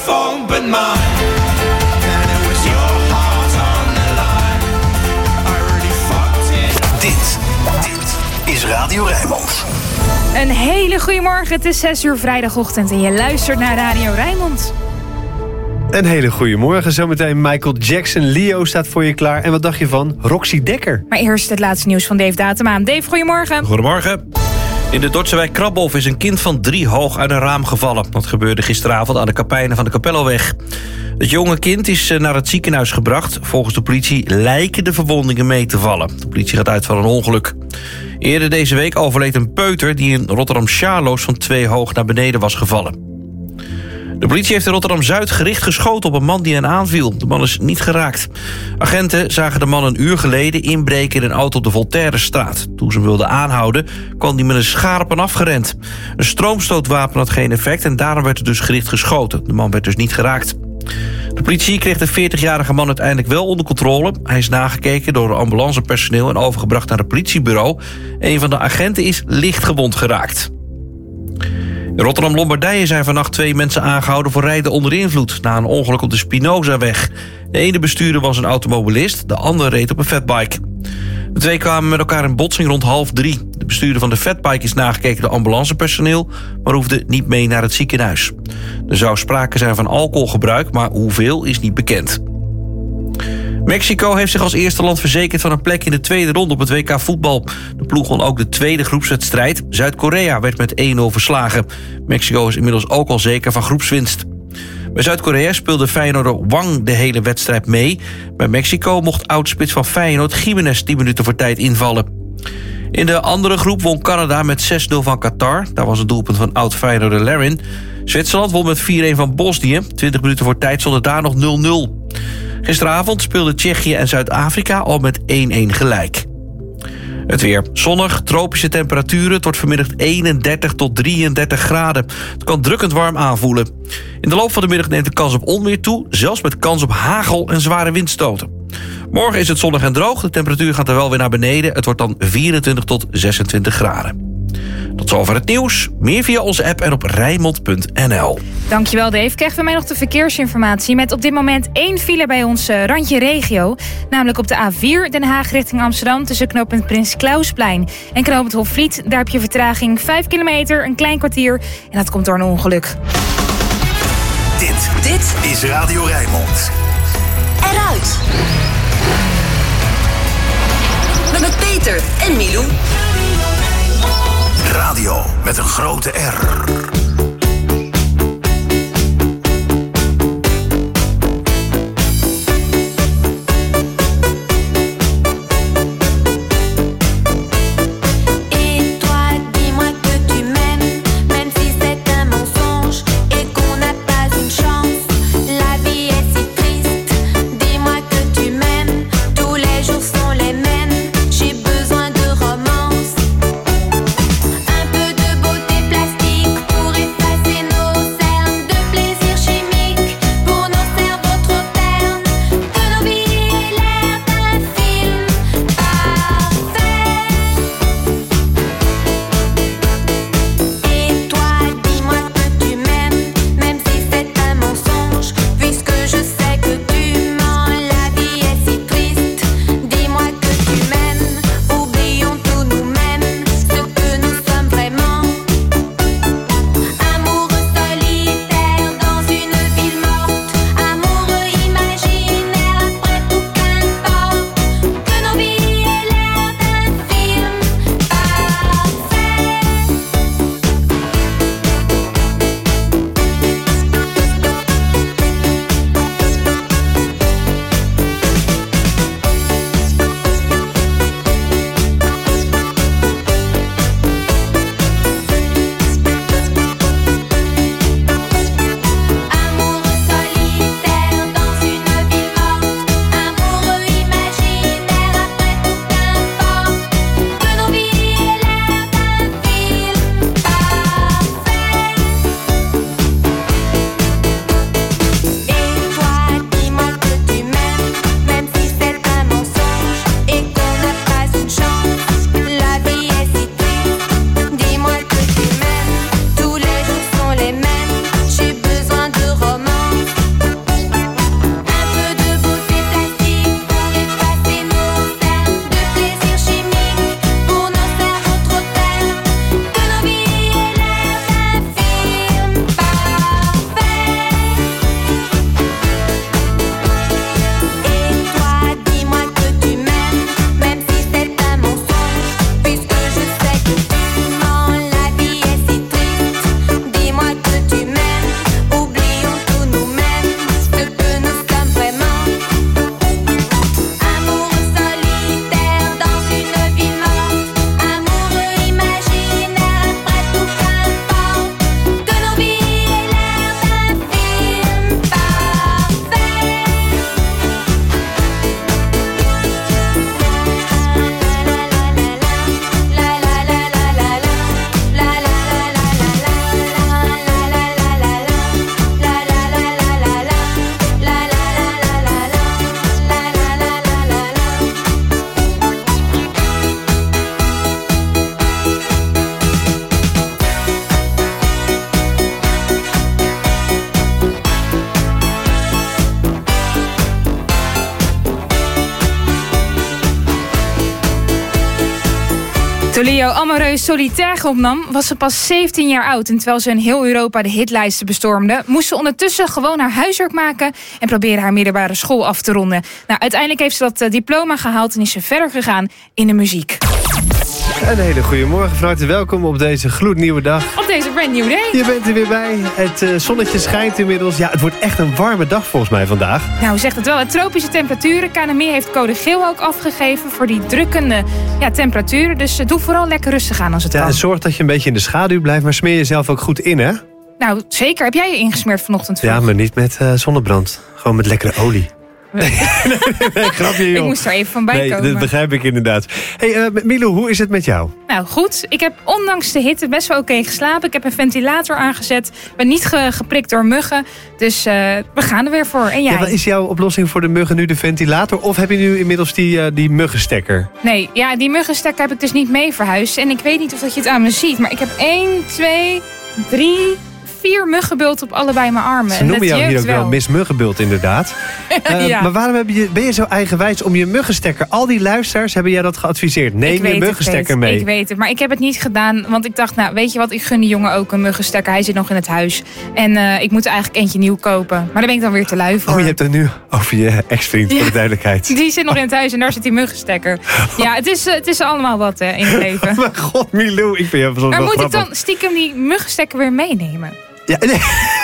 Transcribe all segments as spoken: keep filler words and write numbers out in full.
phone but mine. And it was your heart on the line. I really fucked it. Dit, dit is Radio Rijnmond. Een hele goede morgen, het is zes uur vrijdagochtend en je luistert naar Radio Rijnmond. Een hele goede morgen. Zometeen Michael Jackson. Leo staat voor je klaar. En wat dacht je van Roxy Dekker? Maar eerst het laatste nieuws van Dave Datemaan. Dave, goedemorgen. Goedemorgen. In de Dordtse wijk Krabhof is een kind van drie hoog uit een raam gevallen. Dat gebeurde gisteravond aan de Kapijnen van de Capelloweg. Het jonge kind is naar het ziekenhuis gebracht. Volgens de politie lijken de verwondingen mee te vallen. De politie gaat uit van een ongeluk. Eerder deze week overleed een peuter die in Rotterdam-Charloes van twee hoog naar beneden was gevallen. De politie heeft in Rotterdam-Zuid gericht geschoten op een man die hen aanviel. De man is niet geraakt. Agenten zagen de man een uur geleden inbreken in een auto op de Voltairestraat. Toen ze hem wilden aanhouden, kwam hij met een schaarpen afgerend. Een stroomstootwapen had geen effect en daarom werd er dus gericht geschoten. De man werd dus niet geraakt. De politie kreeg de veertigjarige man uiteindelijk wel onder controle. Hij is nagekeken door ambulancepersoneel en overgebracht naar het politiebureau. Een van de agenten is licht gewond geraakt. In Rotterdam-Lombardije zijn vannacht twee mensen aangehouden voor rijden onder invloed na een ongeluk op de Spinozaweg. De ene bestuurder was een automobilist, de andere reed op een fatbike. De twee kwamen met elkaar in botsing rond half drie. De bestuurder van de fatbike is nagekeken door ambulancepersoneel, maar hoefde niet mee naar het ziekenhuis. Er zou sprake zijn van alcoholgebruik, maar hoeveel is niet bekend. Mexico heeft zich als eerste land verzekerd van een plek in de tweede ronde op het W K voetbal. De ploeg won ook de tweede groepswedstrijd. Zuid-Korea werd met één nul verslagen. Mexico is inmiddels ook al zeker van groepswinst. Bij Zuid-Korea speelde Feyenoorder Wang de hele wedstrijd mee. Bij Mexico mocht oudspits van Feyenoord Gimenez tien minuten voor tijd invallen. In de andere groep won Canada met zes nul van Qatar. Daar was een doelpunt van oud-Feyenoorder Larin. Zwitserland won met vier een van Bosnië. twintig minuten voor tijd stond het daar nog nul nul. Gisteravond speelden Tsjechië en Zuid-Afrika al met één één gelijk. Het weer. Zonnig, tropische temperaturen. Het wordt vanmiddag eenendertig tot drieëndertig graden. Het kan drukkend warm aanvoelen. In de loop van de middag neemt de kans op onweer toe, zelfs met kans op hagel en zware windstoten. Morgen is het zonnig en droog. De temperatuur gaat er wel weer naar beneden. Het wordt dan vierentwintig tot zesentwintig graden. Tot zover het nieuws. Meer via onze app en op rijnmond punt n l. Dankjewel Dave. Krijgen we mij nog de verkeersinformatie met op dit moment één file bij ons uh, randje regio. Namelijk op de A vier Den Haag richting Amsterdam tussen knooppunt Prins Klausplein en knooppunt Hofvliet. Daar heb je vertraging vijf kilometer, een klein kwartier en dat komt door een ongeluk. Dit, dit is Radio Rijnmond. Eruit. Met Peter en Milou. Radio met een grote R. Un peu de beauté plastique. Toen Leo Amoreus Solitaire opnam, was ze pas zeventien jaar oud. En terwijl ze in heel Europa de hitlijsten bestormde, moest ze ondertussen gewoon haar huiswerk maken en proberen haar middelbare school af te ronden. Nou, uiteindelijk heeft ze dat uh, diploma gehaald en is ze verder gegaan in de muziek. Een hele goede morgen, van harte welkom op deze gloednieuwe dag. Op deze brand new day. Je bent er weer bij. Het uh, zonnetje schijnt inmiddels. Ja, het wordt echt een warme dag volgens mij vandaag. Nou, zegt het wel. Het tropische temperaturen. K N M I heeft code geel ook afgegeven voor die drukkende ja, temperaturen. Dus uh, doe vooral lekker rustig aan als het Ja, kan. en zorg dat je een beetje in de schaduw blijft, maar smeer jezelf ook goed in, hè? Nou, zeker. Heb jij je ingesmeerd vanochtend vroeg? Ja, maar niet met uh, zonnebrand. Gewoon met lekkere olie. Nee, nee, nee, grapje, joh. Ik moest er even van bij nee, komen. dat begrijp ik inderdaad. Hey, uh, Milou, hoe is het met jou? Nou, goed. Ik heb ondanks de hitte best wel oké geslapen. Ik heb een ventilator aangezet. Ben niet ge- geprikt door muggen. Dus uh, we gaan er weer voor. En jij? Ja, wat is jouw oplossing voor de muggen nu, de ventilator? Of heb je nu inmiddels die, uh, die muggenstekker? Nee, ja, die muggenstekker heb ik dus niet mee verhuisd. En ik weet niet of dat je het aan me ziet. Maar ik heb één, twee, drie, vier muggenbult op allebei mijn armen. Ze En noemen dat jou hier jeukt ook wel Miss Muggenbult, inderdaad. Uh, Ja. Maar waarom heb je, ben je zo eigenwijs om je muggenstekker? Al die luisteraars hebben jij dat geadviseerd. Neem Ik je weet het, muggenstekker ik weet, mee. Ik weet het, maar ik heb het niet gedaan. Want ik dacht, nou, weet je wat, ik gun die jongen ook een muggenstekker. Hij zit nog in het huis. En uh, ik moet er eigenlijk eentje nieuw kopen. Maar daar ben ik dan weer te lui voor. Oh, je hebt het nu over je ex-vriend, Ja. voor de duidelijkheid. Die zit nog in het huis en daar zit die muggenstekker. Ja, het is, uh, het is allemaal wat hè, in het leven. Mijn god, Milou, ik vind jou soms Maar wel moet ik grappig. dan stiekem die muggenstekker weer meenemen? Ja, nee.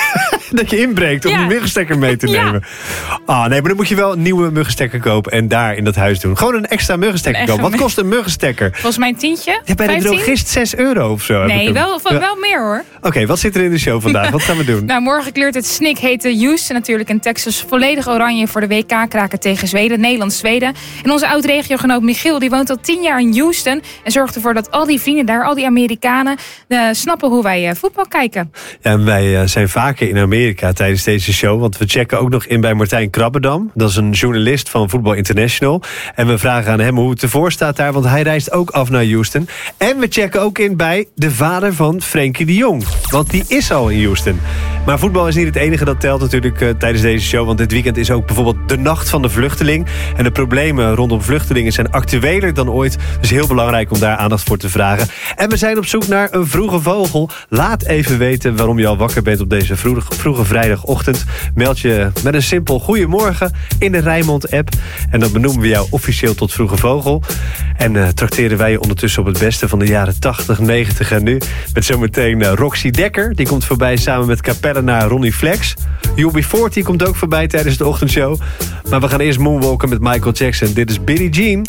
Dat je inbreekt om Ja. die muggenstekker mee te Ja. nemen. Ah, nee, maar dan moet je wel een nieuwe muggenstekker kopen en daar in dat huis doen. Gewoon een extra muggenstekker Een kopen. Wat extra kost een muggenstekker? Volgens mij een tientje? Ja, bij de vijftien? drogist zes euro of zo. heb ik Nee, hem. wel, Ja. wel meer hoor. Oké, wat zit er in de show vandaag? Wat gaan we doen? Nou, morgen kleurt het snikhete Houston natuurlijk in Texas volledig oranje voor de W K-kraken tegen Zweden, Nederland-Zweden. En onze oud-regiogenoot Michiel, die woont al tien jaar in Houston en zorgt ervoor dat al die vrienden daar, al die Amerikanen, uh, snappen hoe wij uh, voetbal kijken. Ja, en wij uh, zijn vaker in Amerika tijdens deze show. Want we checken ook nog in bij Martijn Krabbedam. Dat is een journalist van Voetbal International. En we vragen aan hem hoe het ervoor staat daar. Want hij reist ook af naar Houston. En we checken ook in bij de vader van Frenkie de Jong. Want die is al in Houston. Maar voetbal is niet het enige dat telt natuurlijk uh, tijdens deze show. Want dit weekend is ook bijvoorbeeld de Nacht van de Vluchteling. En de problemen rondom vluchtelingen zijn actueler dan ooit. Dus heel belangrijk om daar aandacht voor te vragen. En we zijn op zoek naar een vroege vogel. Laat even weten waarom je al wakker bent op deze vroege, vroege vrijdagochtend. Meld je met een simpel goeiemorgen in de Rijnmond-app. En dan benoemen we jou officieel tot vroege vogel. En uh, trakteren wij je ondertussen op het beste van de jaren tachtig, negentig en nu. Met zometeen uh, Roxy Dekker. Die komt voorbij samen met Capella Ronnie Flex. U B veertig komt ook voorbij tijdens de ochtendshow. Maar we gaan eerst moonwalken met Michael Jackson. Dit is Billie Jean.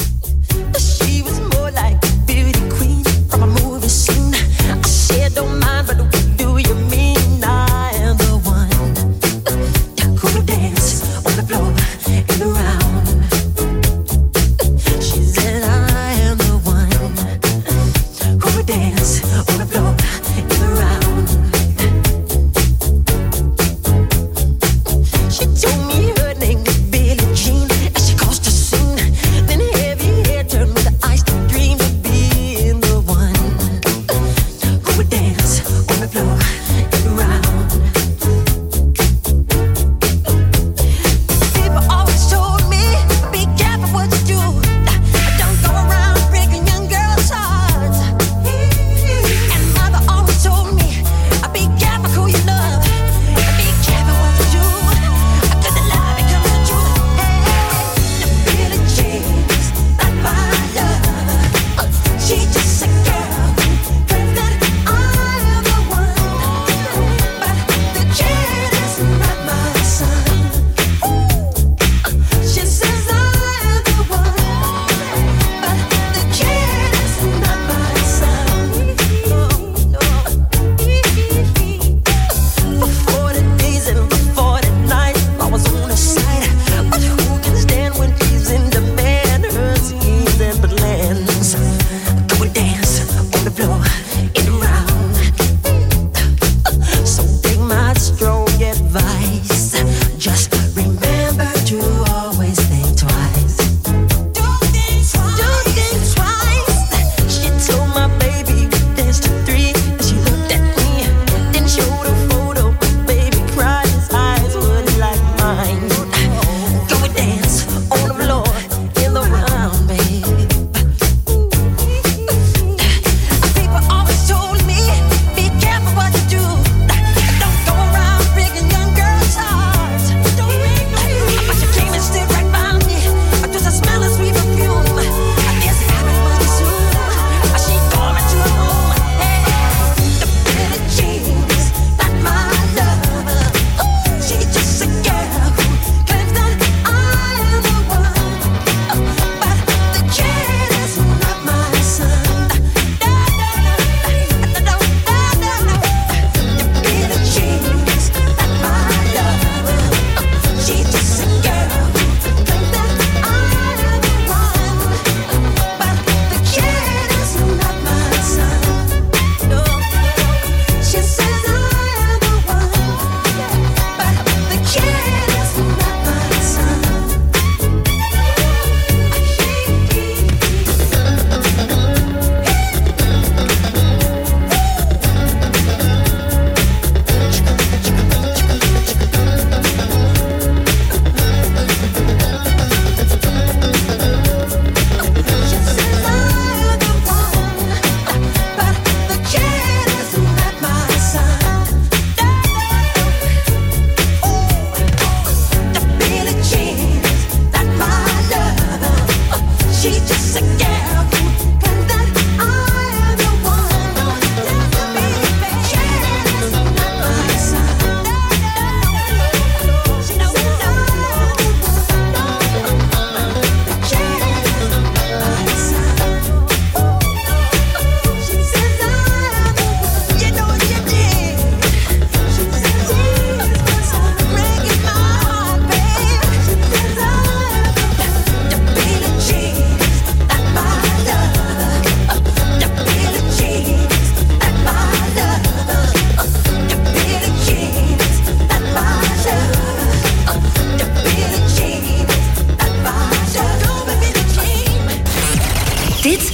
She was more like a beauty queen from a movie scene. I said, don't mind, but what do you mean? I am the one who will dance on the floor and around. She said, I am the one who will dance on the floor and around. She told me her name was Billie Jean, and she caused a scene. Then heavy hair turned with the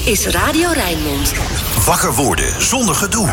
is Radio Rijnmond. Wakker worden zonder gedoe.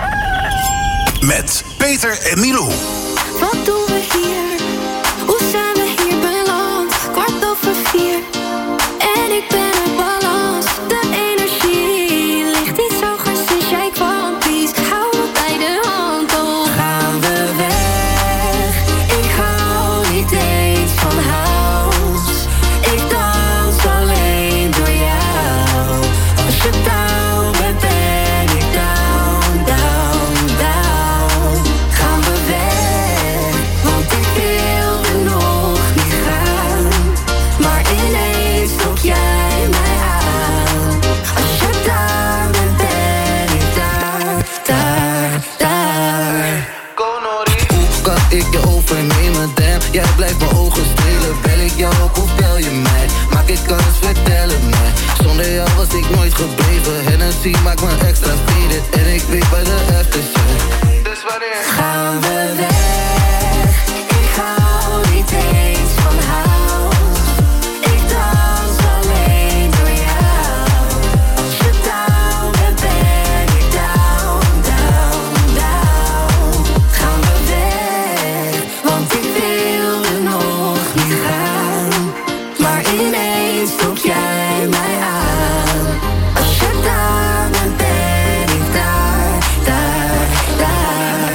Met Peter en Milou. Wat doen we hier? Hoe zijn we hier beland? Kwart over vier. En ik ben in balans. De energie ligt niet zo goed sinds jij kwam. Please, hou me bij de hand. Oh, gaan we weg? Ik hou niet eens van house. Ik dans alleen door jou. Als je down bent, ben ik down, down, down. Gaan we weg? Want ik wilde nog niet gaan. Maar ineens trok jij mij aan. Als je daar bent, ben ik daar, daar, daar. Hoe kan ik je overnemen, damn? Jij blijft mijn ogen strelen. Bel ik jou op of bel je mij? Maak ik kans, vertel het mij. Zonder jou was ik nooit gebleven. Hennessy maakt me extra faded. En ik weet bij de aftershave. Dus wanneer gaan we weg? Ik hou niet eens van house. Ik dans alleen door jou. Als je down bent, ben ik down, down, down. Gaan we weg? Want ik wilde nog niet gaan. Maar ineens trok jij mij aan. Als je daar bent, ben ik daar, daar, daar.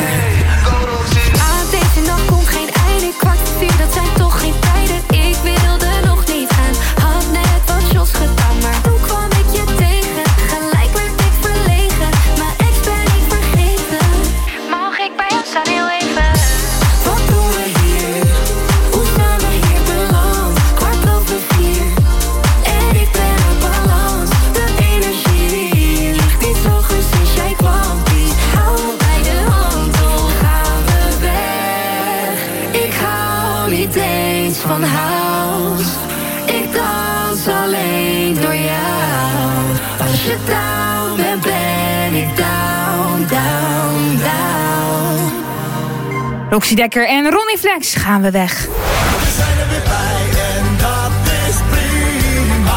Aan deze nacht komt geen einde. Kwart voor vier, dat zijn toch geen tijden. Ik wilde nog niet gaan. Had net wat shots gedaan, maar toen kwam ik je tegen. Gelijk werd ik verlegen. Mijn ex ben ik vergeten. Mag ik bij jou staan heel even? Wat doen we hier? Hoe zijn we hier beland? Kwart over vier. En ik ben in balans. De energie ligt niet zo goed sinds jij kwam. Please, hou me bij de hand. Oh, gaan we weg? Ik hou niet eens van house. Ik dans alleen door jou. Als je down bent, ben ik down, down, down. Roxy Dekker en Ronnie Flex gaan we weg. We zijn er weer bij en dat is prima.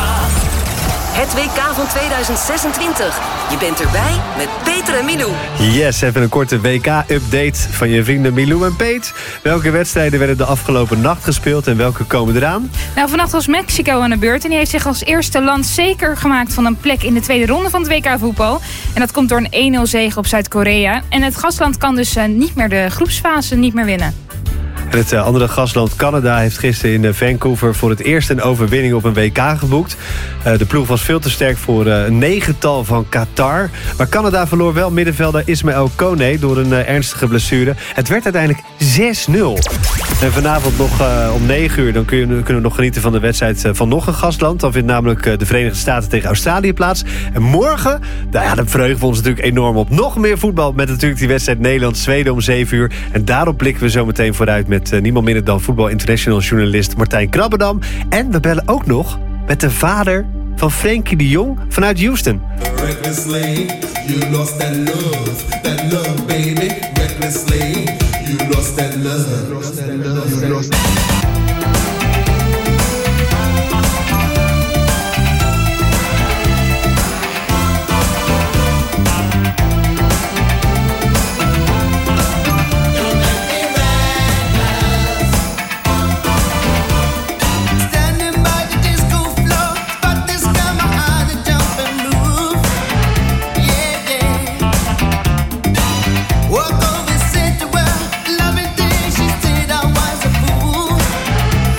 Het W K van tweeduizend zesentwintig. Je bent erbij met Peter en Milou. Yes, even een korte W K-update van je vrienden Milou en Peet. Welke wedstrijden werden de afgelopen nacht gespeeld en welke komen eraan? Nou, vannacht was Mexico aan de beurt en die heeft zich als eerste land zeker gemaakt van een plek in de tweede ronde van het W K voetbal. En dat komt door een één nul zege op Zuid-Korea. En het gastland kan dus uh, niet meer de groepsfase niet meer winnen. En het uh, andere gastland Canada heeft gisteren in uh, Vancouver voor het eerst een overwinning op een W K geboekt. Uh, de ploeg was veel te sterk voor uh, een negental van Qatar. Maar Canada verloor wel middenvelder Ismaël Kone door een uh, ernstige blessure. Het werd uiteindelijk zes nul. En vanavond nog uh, om negen uur dan kun je, kunnen we nog genieten van de wedstrijd uh, van nog een gastland. Dan vindt namelijk uh, de Verenigde Staten tegen Australië plaats. En morgen, nou ja, dan verheugen we ons natuurlijk enorm op nog meer voetbal. Met natuurlijk die wedstrijd Nederland-Zweden om zeven uur. En daarop blikken we zo meteen vooruit met uh, niemand minder dan Voetbal International journalist Martijn Krabbedam. En we bellen ook nog met de vader van Frenkie de Jong vanuit Houston. Recklessly, you lost that love, that love, baby. Recklessly, you lost that love, lost that love, you lost. Walk over, sit well, loving things she said I was a fool.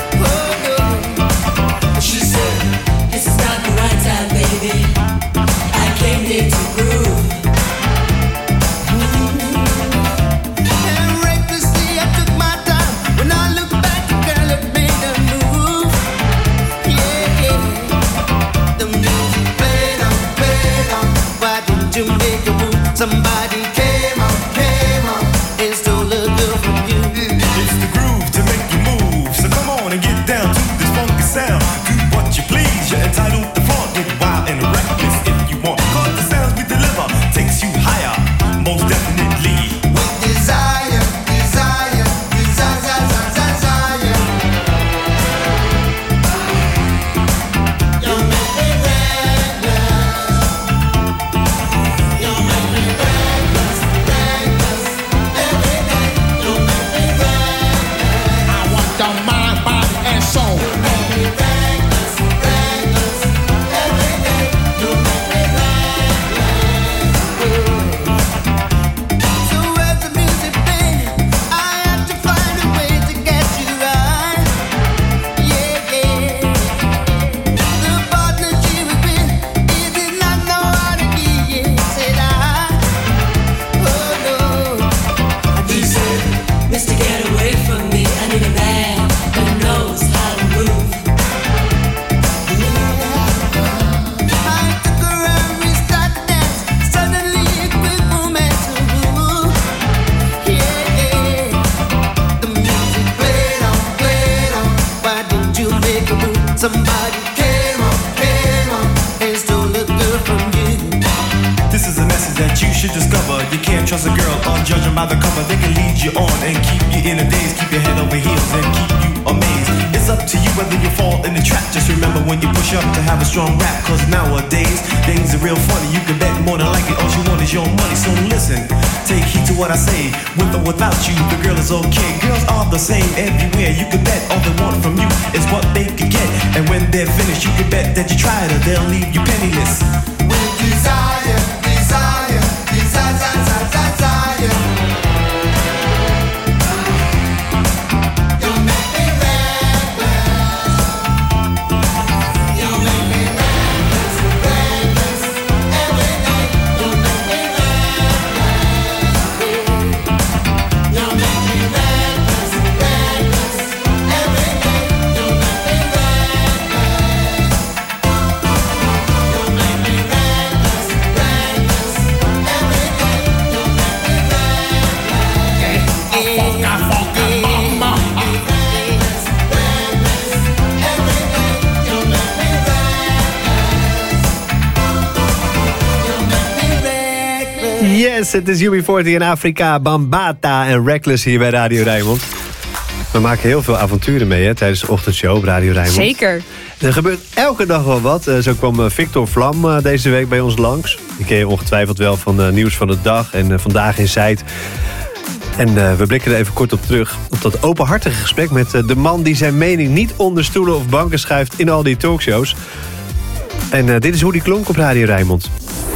by the cover, they can lead you on and keep you in a daze, keep your head over heels and keep you amazed. It's up to you whether you fall in the trap. Just remember when you push up to have a strong rap, cause nowadays things are real funny. You can bet more than likely all you want is your money. So listen, take heed to what I say. With or without you, the girl is okay. Girls are the same everywhere. You can bet all they want from you is what they can get. And when they're finished, you can bet that you tried her, they'll leave you penniless. With desire, desire, desire, desire, desire. You make me reckless. You make me reckless, reckless. Every day you make me reckless. You make me reckless, reckless. Every day you make me reckless. You make me reckless, reckless. Every day you make me reckless. I fuck, I fuck, mama. Reckless, reckless. Every day you make me reckless. You make me reckless. Yes, het is U B veertig in Afrika, Bambata en Reckless hier bij Radio Rijnmond. We maken heel veel avonturen mee hè, tijdens de ochtendshow op Radio Rijnmond. Zeker. Er gebeurt elke dag wel wat. Uh, zo kwam uh, Victor Vlam uh, deze week bij ons langs. Die ken je ongetwijfeld wel van uh, Nieuws van de Dag en uh, Vandaag in Zuid. En uh, we blikken er even kort op terug. Op dat openhartige gesprek met uh, de man die zijn mening niet onder stoelen of banken schuift in al die talkshows. En uh, dit is hoe die klonk op Radio Rijnmond.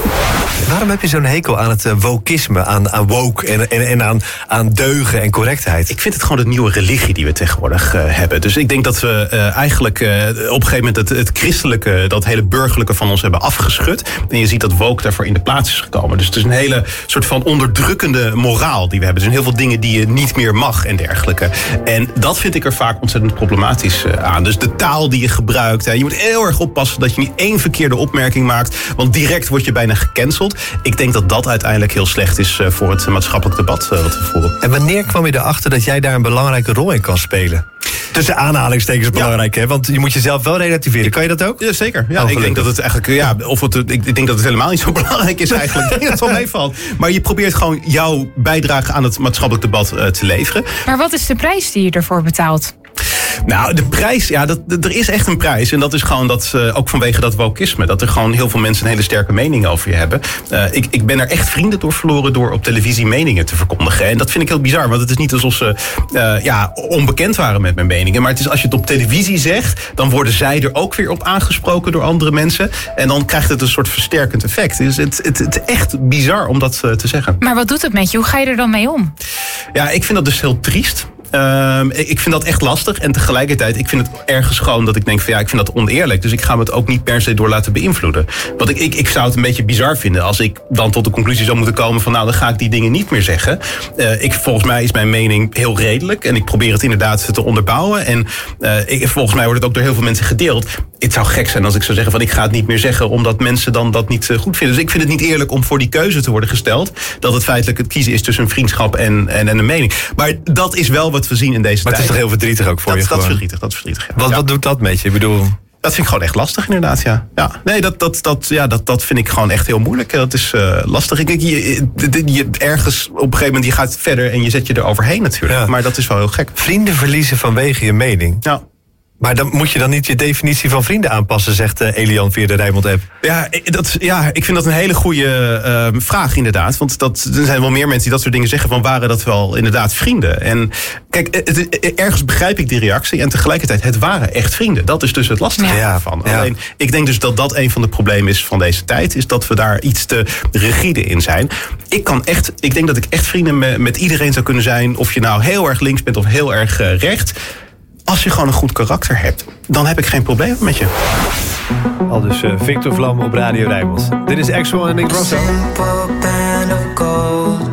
Waarom heb je zo'n hekel aan het uh, wokisme, aan, aan woke en, en, en aan, aan deugen en correctheid? Ik vind het gewoon de nieuwe religie die we tegenwoordig uh, hebben. Dus ik denk dat we uh, eigenlijk uh, op een gegeven moment het, het christelijke, dat hele burgerlijke van ons hebben afgeschud. En je ziet dat woke daarvoor in de plaats is gekomen. Dus het is een hele soort van onderdrukkende moraal die we hebben. Er zijn heel veel dingen die je niet meer mag en dergelijke. En dat vind ik er vaak ontzettend problematisch uh, aan. Dus de taal die je gebruikt. Hè. Je moet heel erg oppassen dat je niet één verkeerde opmerking maakt. Want direct word je bijna gecanceld. Ik denk dat dat uiteindelijk heel slecht is voor het maatschappelijk debat wat we voeren. En wanneer kwam je erachter dat jij daar een belangrijke rol in kan spelen? Tussen aanhalingstekens belangrijk, ja. Hè? Want je moet jezelf wel relativeren. Kan je dat ook? Ja, zeker. Ja, oh, ik denk dat het eigenlijk, ja, of het, ik denk dat het helemaal niet zo belangrijk is eigenlijk. Ik denk dat het wel meevalt. Maar je probeert gewoon jouw bijdrage aan het maatschappelijk debat uh, te leveren. Maar wat is de prijs die je ervoor betaalt? Nou, de prijs, ja, dat, er is echt een prijs. En dat is gewoon dat, uh, ook vanwege dat wokisme. Dat er gewoon heel veel mensen een hele sterke mening over je hebben. Uh, ik, ik ben er echt vrienden door verloren door op televisie meningen te verkondigen. En dat vind ik heel bizar. Want het is niet alsof ze uh, ja, onbekend waren met mijn meningen. Maar het is als je het op televisie zegt, dan worden zij er ook weer op aangesproken door andere mensen. En dan krijgt het een soort versterkend effect. Dus het, het, het is echt bizar om dat uh, te zeggen. Maar wat doet het met je? Hoe ga je er dan mee om? Ja, ik vind dat dus heel triest. Uh, ik vind dat echt lastig. En tegelijkertijd, ik vind het ergens gewoon dat ik denk van ja, ik vind dat oneerlijk. Dus ik ga me het ook niet per se door laten beïnvloeden. Want ik, ik, ik zou het een beetje bizar vinden als ik dan tot de conclusie zou moeten komen van nou, dan ga ik die dingen niet meer zeggen. Uh, ik, volgens mij is mijn mening heel redelijk. En ik probeer het inderdaad te onderbouwen. En uh, ik, volgens mij wordt het ook door heel veel mensen gedeeld. Het zou gek zijn als ik zou zeggen van ik ga het niet meer zeggen omdat mensen dan dat niet goed vinden. Dus ik vind het niet eerlijk om voor die keuze te worden gesteld. Dat het feitelijk het kiezen is tussen een vriendschap en, en, en een mening. Maar dat is wel wat we zien in deze tijd. Maar het is toch heel verdrietig ook voor dat, je? Dat is gewoon. verdrietig, dat is verdrietig. Ja. Wat, ja. wat doet dat met je? Ik bedoel... Dat vind ik gewoon echt lastig inderdaad, ja. ja. Nee, dat, dat, dat, ja, dat, dat vind ik gewoon echt heel moeilijk. Dat is uh, lastig. Ik, je, je, je, ergens op een gegeven moment, je gaat verder en je zet je er overheen natuurlijk. Ja. Maar dat is wel heel gek. Vrienden verliezen vanwege je mening. Ja. Maar dan moet je dan niet je definitie van vrienden aanpassen, zegt uh, Elian via de Rijnmond-app. Ja, dat, ja, ik vind dat een hele goede uh, vraag inderdaad. Want dat, er zijn wel meer mensen die dat soort dingen zeggen van waren dat wel inderdaad vrienden. En kijk, het, het, ergens begrijp ik die reactie en tegelijkertijd, het waren echt vrienden. Dat is dus het lastige ja. van. Ja. Alleen, ik denk dus dat dat een van de problemen is van deze tijd, is dat we daar iets te rigide in zijn. Ik kan echt, ik denk dat ik echt vrienden met, met iedereen zou kunnen zijn, of je nou heel erg links bent of heel erg uh, rechts. Als je gewoon een goed karakter hebt, dan heb ik geen probleem met je. Al dus uh, Victor Vlam op Radio Rijnmond. Dit is Axel en Nick Rosso. Simple band of gold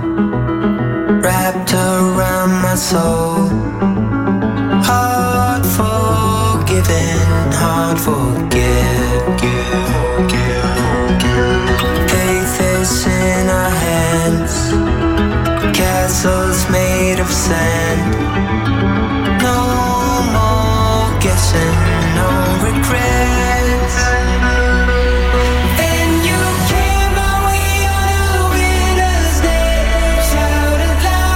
wrapped around my soul. Hard forgiven, hard forget. Faith is in our hands. Castles made of sand. Guessing, no regrets. And you came my way on a winter's day. Shouted loud.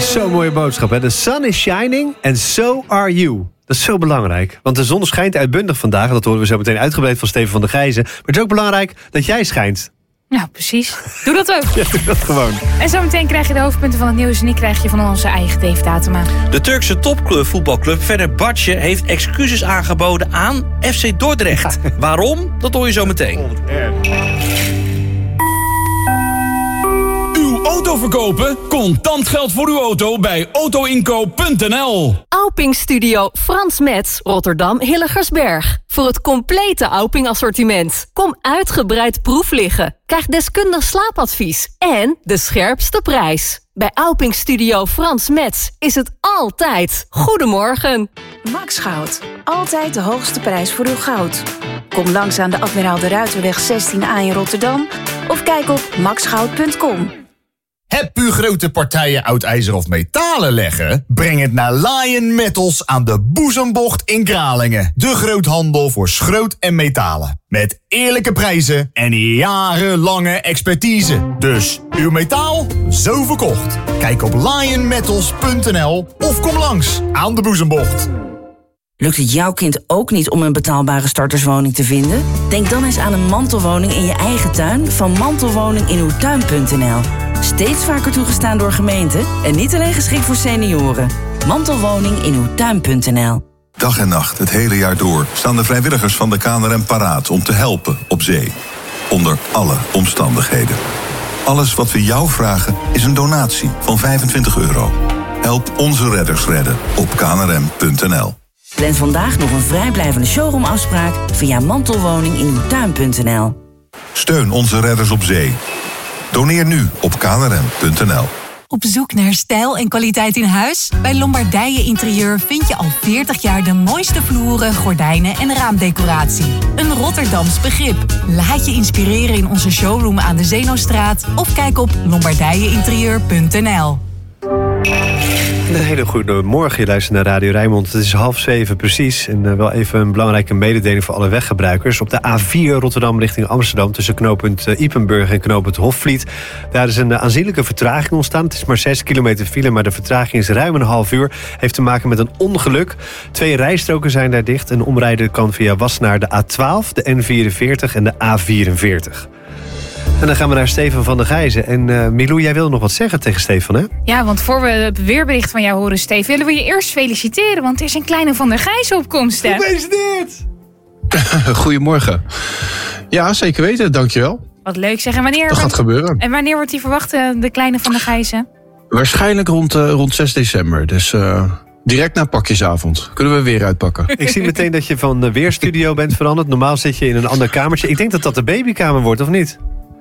Zo'n mooie boodschap, hè? The sun is shining and so are you. Dat is zo belangrijk. Want de zon schijnt uitbundig vandaag. Dat horen we zo meteen uitgebreid van Steven van der Gijzen. Maar het is ook belangrijk dat jij schijnt. Nou, precies. Doe dat ook. Ja, doe dat gewoon. En zometeen krijg je de hoofdpunten van het nieuws... en die krijg je van onze eigen Dave Datema. De Turkse topvoetbalclub Fenerbahce heeft excuses aangeboden aan F C Dordrecht. Waarom? Dat hoor je zo meteen. Uw auto verkopen? Contant geld voor uw auto bij autoinkoop punt n l. Auping Studio Frans Metz, Rotterdam Hilligersberg. Voor het complete Auping assortiment. Kom uitgebreid proef liggen. Krijg deskundig slaapadvies. En de scherpste prijs. Bij Auping Studio Frans Metz is het altijd Goedemorgen. Max Goud. Altijd de hoogste prijs voor uw goud. Kom langs aan de Admiraal de Ruiterweg zestien A in Rotterdam. Of kijk op max goud punt com. Heb u grote partijen oud ijzer of metalen leggen? Breng het naar Lion Metals aan de Boezembocht in Kralingen. De groothandel voor schroot en metalen. Met eerlijke prijzen en jarenlange expertise. Dus uw metaal, zo verkocht. Kijk op lion metals punt n l of kom langs aan de Boezembocht. Lukt het jouw kind ook niet om een betaalbare starterswoning te vinden? Denk dan eens aan een mantelwoning in je eigen tuin van mantelwoning in uw tuin punt n l. Steeds vaker toegestaan door gemeenten en niet alleen geschikt voor senioren. Mantelwoning in uw tuin punt n l. Dag en nacht, het hele jaar door, staan de vrijwilligers van de K N R M paraat om te helpen op zee. Onder alle omstandigheden. Alles wat we jou vragen is een donatie van vijfentwintig euro. Help onze redders redden op k n r m punt n l. Plan vandaag nog een vrijblijvende showroomafspraak via mantelwoning in uw tuin punt n l. Steun onze redders op zee. Doneer nu op k n r m punt n l. Op zoek naar stijl en kwaliteit in huis? Bij Lombardije Interieur vind je al veertig jaar de mooiste vloeren, gordijnen en raamdecoratie. Een Rotterdams begrip. Laat je inspireren in onze showroom aan de Zeenostraat of kijk op lombardije interieur punt n l. Een hele goede morgen, je luistert naar Radio Rijnmond. Het is half zeven precies. En uh, wel even een belangrijke mededeling voor alle weggebruikers. Op de A vier Rotterdam richting Amsterdam... tussen knooppunt uh, Ypenburg en knooppunt Hofvliet. Daar is een uh, aanzienlijke vertraging ontstaan. Het is maar zes kilometer file, maar de vertraging is ruim een half uur. Heeft te maken met een ongeluk. Twee rijstroken zijn daar dicht. En omrijden kan via Wassenaar de A twaalf, de N vierenveertig en de A vierenveertig. En dan gaan we naar Steven van der Gijzen. En uh, Milou, jij wilde nog wat zeggen tegen Stefan, hè? Ja, want voor we het weerbericht van jou horen, Steven... willen we je eerst feliciteren, want er is een kleine Van der Gijzen opkomst, hè? Gefeliciteerd! Goedemorgen. Ja, zeker weten, dankjewel. Wat leuk, zeg. En wanneer... Dat gaat gebeuren. En wanneer wordt die verwacht, de kleine Van der Gijzen? Waarschijnlijk rond, uh, rond zes december, dus... Uh... direct na pakjesavond. Kunnen we weer uitpakken. Ik zie meteen dat je van de weerstudio bent veranderd. Normaal zit je in een ander kamertje. Ik denk dat dat de babykamer wordt, of niet?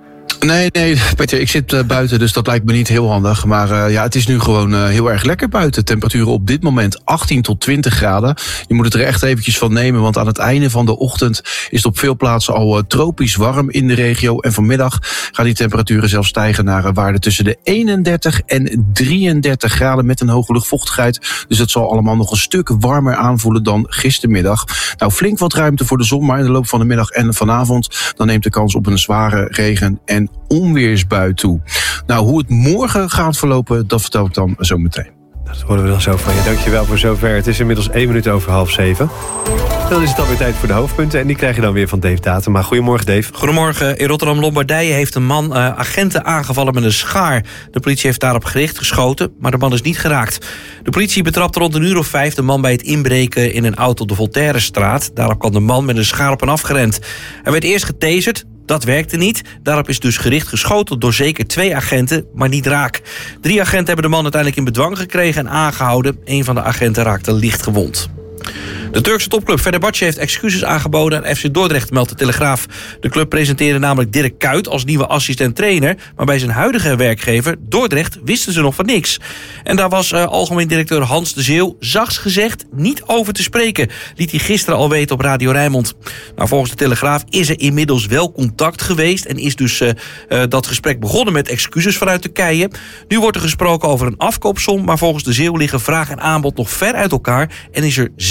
Nee, nee, Peter, ik zit uh, buiten, dus dat lijkt me niet heel handig. Maar uh, ja, het is nu gewoon uh, heel erg lekker buiten. Temperaturen op dit moment achttien tot twintig graden. Je moet het er echt eventjes van nemen, want aan het einde van de ochtend... is het op veel plaatsen al uh, tropisch warm in de regio. En vanmiddag gaan die temperaturen zelfs stijgen naar uh, waarden tussen de eenendertig en drieëndertig graden... met een hoge luchtvochtigheid. Dus het zal allemaal nog een stuk warmer aanvoelen dan gistermiddag. Nou, flink wat ruimte voor de zon, maar in de loop van de middag en vanavond... dan neemt de kans op een zware regen- en onweersbui toe. Nou, hoe het morgen gaat verlopen, dat vertel ik dan zo meteen. Dat horen we dan zo van je. Dankjewel voor zover. Het is inmiddels één minuut over half zeven. Dan is het alweer tijd voor de hoofdpunten. En die krijg je dan weer van Dave Datema. Goedemorgen, Dave. Goedemorgen. In Rotterdam-Lombardije heeft een man uh, agenten aangevallen met een schaar. De politie heeft daarop gericht geschoten, maar de man is niet geraakt. De politie betrapte rond een uur of vijf de man bij het inbreken in een auto op de Voltairestraat. Daarop kwam de man met een schaar op en afgerend. Hij werd eerst getaserd. Dat werkte niet. Daarop is dus gericht geschoten door zeker twee agenten, maar niet raak. Drie agenten hebben de man uiteindelijk in bedwang gekregen en aangehouden. Een van de agenten raakte licht gewond. De Turkse topclub Fenerbahce heeft excuses aangeboden aan F C Dordrecht, meldt de Telegraaf. De club presenteerde namelijk Dirk Kuyt als nieuwe assistent-trainer, maar bij zijn huidige werkgever Dordrecht wisten ze nog van niks. En daar was uh, algemeen directeur Hans de Zeeuw zachts gezegd niet over te spreken, liet hij gisteren al weten op Radio Rijnmond. Nou, volgens de Telegraaf is er inmiddels wel contact geweest en is dus uh, uh, dat gesprek begonnen met excuses vanuit Turkije. Nu wordt er gesproken over een afkoopsom, maar volgens de Zeeuw liggen vraag en aanbod nog ver uit elkaar en is er zeker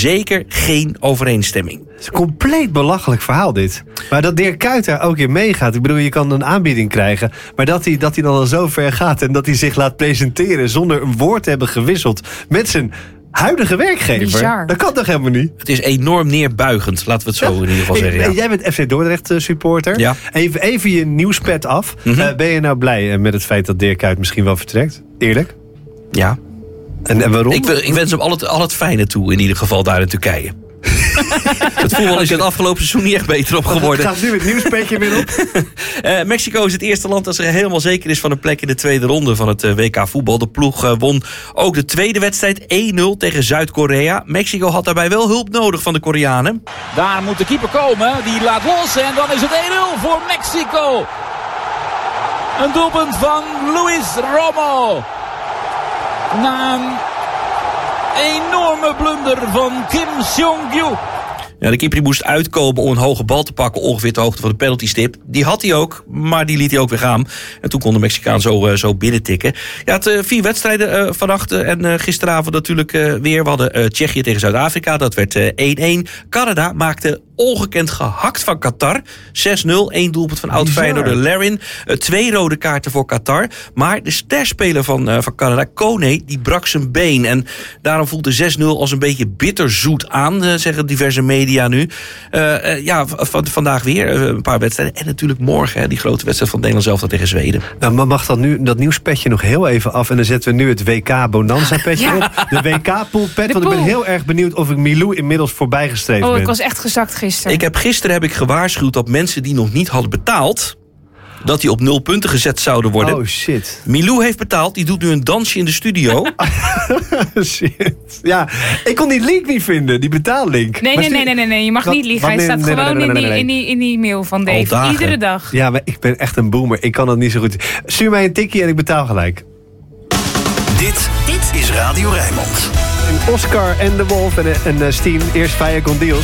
geen overeenstemming. Het is een compleet belachelijk verhaal dit. Maar dat Dirk Kuyt daar ook in meegaat. Ik bedoel, je kan een aanbieding krijgen. Maar dat hij, dat hij dan al zo ver gaat en dat hij zich laat presenteren zonder een woord te hebben gewisseld met zijn huidige werkgever. Bizar. Dat kan toch helemaal niet? Het is enorm neerbuigend, laten we het zo ja. in ieder geval zeggen. Ja. Jij bent F C Dordrecht supporter. Ja. Even, even je nieuwspet af. Mm-hmm. Uh, ben je nou blij met het feit dat Dirk Kuyt misschien wel vertrekt? Eerlijk? Ja. En, en waarom? Ik, ik wens hem al het, al het fijne toe, in ieder geval daar in Turkije. Het voetbal is het afgelopen seizoen niet echt beter op geworden. Gaat nu het nieuwspetje weer op? uh, Mexico is het eerste land dat er helemaal zeker is van een plek in de tweede ronde van het uh, W K voetbal. De ploeg uh, won ook de tweede wedstrijd één nul tegen Zuid-Korea. Mexico had daarbij wel hulp nodig van de Koreanen. Daar moet de keeper komen, die laat los en dan is het één nul voor Mexico. Een doelpunt van Luis Romo. Na een enorme blunder van Kim Seong-gyu. Ja, de keeper moest uitkomen om een hoge bal te pakken, ongeveer ter hoogte van de penaltystip. Die had hij ook, maar die liet hij ook weer gaan. En toen kon de Mexicaan zo, uh, zo binnentikken. Ja, het uh, vier wedstrijden uh, vannacht uh, en uh, gisteravond natuurlijk uh, weer. We hadden uh, Tsjechië tegen Zuid-Afrika, dat werd uh, één één. Canada maakte ongekend gehakt van Qatar. zes nul, één doelpunt van oud-Feyenoorder Larin. Uh, twee rode kaarten voor Qatar. Maar de sterspeler van, uh, van Canada, Kone, die brak zijn been. En daarom voelt de zes nul als een beetje bitterzoet aan, uh, zeggen diverse media nu. Uh, uh, ja, v- vandaag weer uh, een paar wedstrijden. En natuurlijk morgen, hè, die grote wedstrijd van Nederland zelf tegen Zweden. Nou, maar mag dat nu dat nieuwspetje nog heel even af? En dan zetten we nu het W K Bonanza-petje Ja. op. De W K-poolpet. Want ik ben pool. heel erg benieuwd of ik Milou inmiddels voorbij gestreefd Oh, ben. ik was echt gezakt gisteren. Ik heb, gisteren heb ik gewaarschuwd dat mensen die nog niet hadden betaald, dat die op nul punten gezet zouden worden. Oh shit. Milou heeft betaald, die doet nu een dansje in de studio. Shit. Ja, ik kon die link niet vinden, die betaallink. Nee, Maar nee, stuur- nee, nee, nee, nee, je mag Wat- niet liegen. Hij wat- staat nee, nee, gewoon nee, nee, in, nee, die, nee. in, die, in die mail van Al Dave. dagen. Iedere dag. Ja, maar ik ben echt een boomer. Ik kan dat niet zo goed. Stuur mij een tikkie en ik betaal gelijk. Dit, dit is Radio Rijnmond. En Oscar en de Wolf en, en uh, Steen. Eerst Vaya con Dios.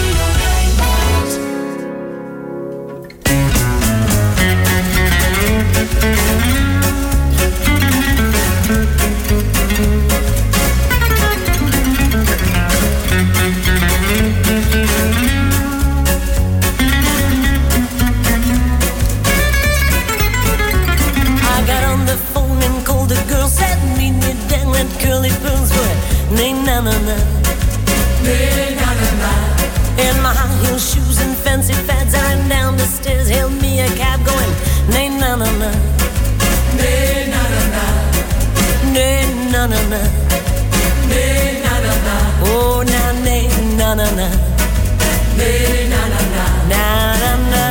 I got on the phone and called the girl, said meet me down at Curly Pearl's where nay na na na, nay na na na. In my high heel shoes and fancy fads, I ran down the stairs, hailed me a cab going nay na na na, nay na na na, nay na na na, nay na na na. Oh na nay na na na, nay na na na, na na na.